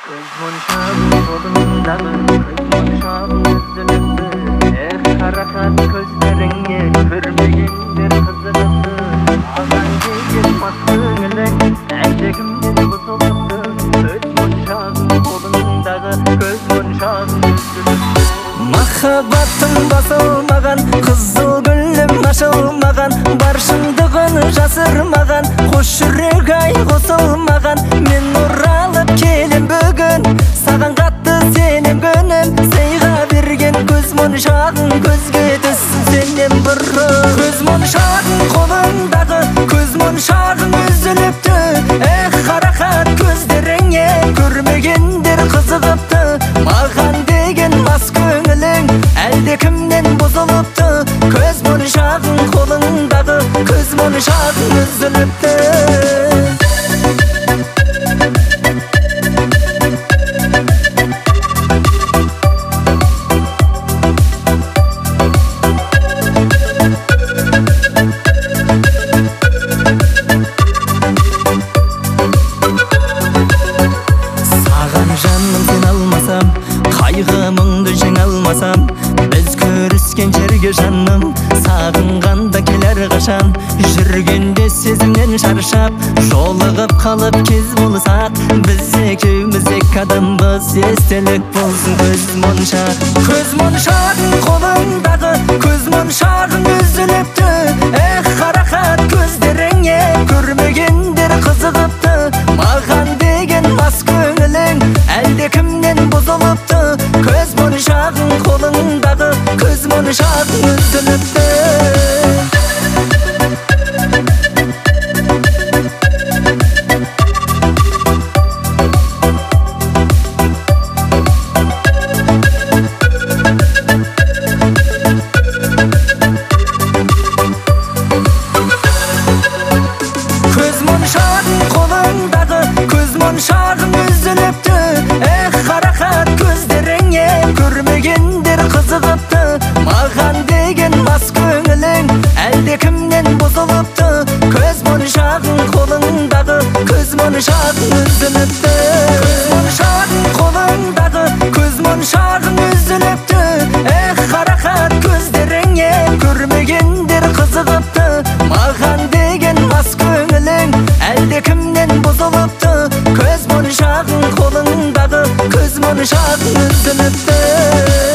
Monşağın kolundağı monşağın üzülüktü. Harakat gözlerine görmegendir kızılıktı. Ağan değil maskınlık eldekimden bozuluptu. Göz monşağın kolundağı göz monşağın üzülüktü. Махаббатым басылмаған, қызыл гүлім ашылмаған, бар шындығын жасырмаған, қош жүрек ай қосылмаған. Мен оралып келем бүгін, саған қатты сенем күнім, сыйға берген көз моншағың көзге түссін сенен бұрын. Көз моншағың қолыңдағы, көз моншағың үзіліпті. Қарақат көздеріңе көрмегендер қызығыпты. Маған деген мас көңілің әлде кімнен бұзылыпты. Көз моншағың қолыңдағы, көз моншағың үзіліпті. Жаным сен алмасам, қайғы мұңды жеңе алмасам, біз көріскен жерге жаным, сағынғанда келер қашан. Жүргенде сезімнен шаршап, жолығып қалып кез болсақ, біз екеуміз екі адамбыз, естелік болсын көз моншақ. Көз моншағың қолыңдағы, көз моншағың үзіліпті. Қарақат көздеріңе көрмегендер қызығыпты. Маған деген мас көңілің әлде кімнен бұзылыпты. Көз моншағың қолыңдағы, көз моншағың үзіліпті. Көз моншағың қолыңдағы, көз моншағың үзіліпті. Қарақат көздеріңе көрмегендер қызығыпты. Маған деген мас көңілің әлде кімнен бұзылыпты. Көз моншағың қолыңдағы, көз моншағың үзіліпті. Көз моншағың қолыңдағы, көз моншағың үзіліпті. Қарақат көздеріңе көрмегендер қызығыпты. Маған деген мас көңілің әлде кімнен бұзылыпты. Көз моншағың қолыңдағы, көз моншағың үзіліпті.